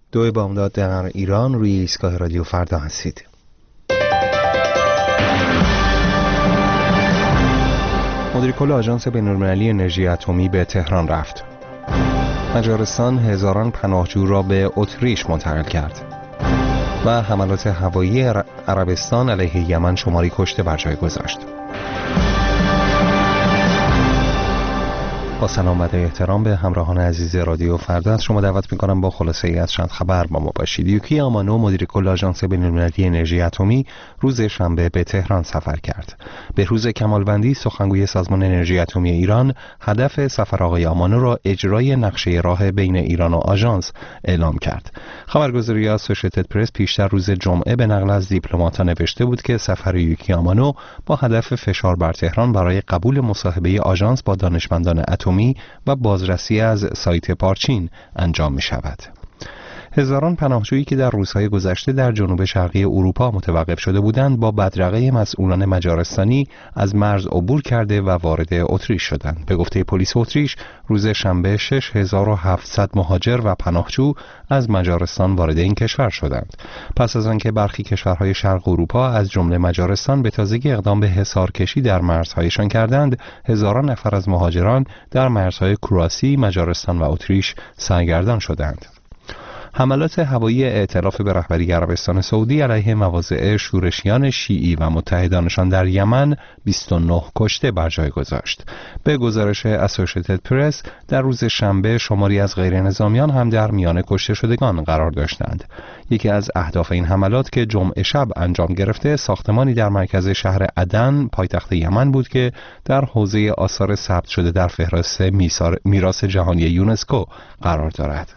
2 بامداد در ایران روی ایستگاه رادیو فردا هستید. مدیر کل آژانس بین‌المللی انرژی اتمی به تهران رفت. مجارستان هزاران پناهجو را به اتریش منتقل کرد و حملات هوایی عربستان علیه یمن شماری کشته بر جای گذاشت. با سلام و احترام به همراهان عزیز رادیو فردا از شما دعوت می‌کنم با خلاصه ای از چند خبر با ما باشید. یوکی آمانو مدیر کل آژانس بین‌المللی انرژی اتمی روز شنبه به تهران سفر کرد. بهروز کمالوندی سخنگوی سازمان انرژی اتمی ایران هدف سفر آقای آمانو را اجرای نقشه راه بین ایران و آژانس اعلام کرد. خبرگزاری آسوشیتد پرس پیشتر روز جمعه به نقل از دیپلمات‌ها نوشته بود که سفر یوکی آمانو با هدف فشار بر تهران برای قبول مصاحبه آژانس با دانشمندان اتمی و بازرسی از سایت پارچین انجام می شود. هزاران پناهجویی که در روزهای گذشته در جنوب شرقی اروپا متوقف شده بودند با بدرقه مسئولان مجارستانی از مرز عبور کرده و وارد اتریش شدند. به گفته پلیس اتریش روز شنبه 6700 مهاجر و پناهجو از مجارستان وارد این کشور شدند. پس از آنکه برخی کشورهای شرق اروپا از جمله مجارستان به تازگی اقدام به حصارکشی در مرزهایشان کردند، هزاران نفر از مهاجران در مرزهای کرواسی، مجارستان و اتریش سرگردان شدند. حملات هوایی ائتلاف به رهبری عربستان سعودی علیه مواضع شورشیان شیعی و متحدانشان در یمن 29 کشته بر جای گذاشت. به گزارش اسوشیتد پرس در روز شنبه شماری از غیر نظامیان هم در میان کشته شدگان قرار داشتند. یکی از اهداف این حملات که جمعه شب انجام گرفته ساختمانی در مرکز شهر عدن پایتخت یمن بود که در حوزه آثار ثبت شده در فهرست میراث جهانی یونسکو قرار دارد.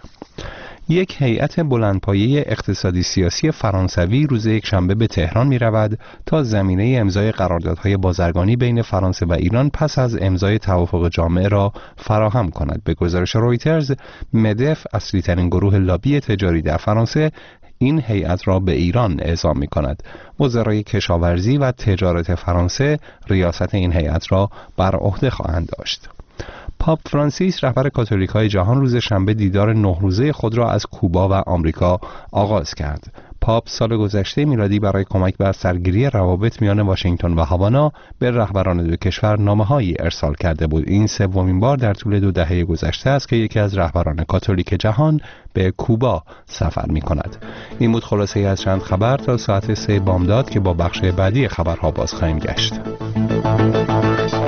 یک هیئت بلندپایه اقتصادی سیاسی فرانسوی روز یکشنبه به تهران می رود تا زمینه امضای قراردادهای بازرگانی بین فرانسه و ایران پس از امضای توافق جامع را فراهم کند. به گزارش رویترز، مدف اصلی ترین گروه لابی تجاری در فرانسه این هیئت را به ایران اعزام می کند. وزرای کشاورزی و تجارت فرانسه ریاست این هیئت را بر عهده خواهند داشت. پاپ فرانسیس رهبر کاتولیک‌های جهان روز شنبه دیدار 9 روزه خود را از کوبا و آمریکا آغاز کرد. پاپ سال گذشته میلادی برای کمک به سرگیری روابط میان واشنگتن و هاوانا به رهبران دو کشور نامه‌هایی ارسال کرده بود. این سومین بار در طول 2 دهه گذشته است که یکی از رهبران کاتولیک جهان به کوبا سفر می‌کند. این بود خلاصه از چند خبر تا ساعت 3 بامداد که با بخش بعدی خبرها باز خواهیم گشت.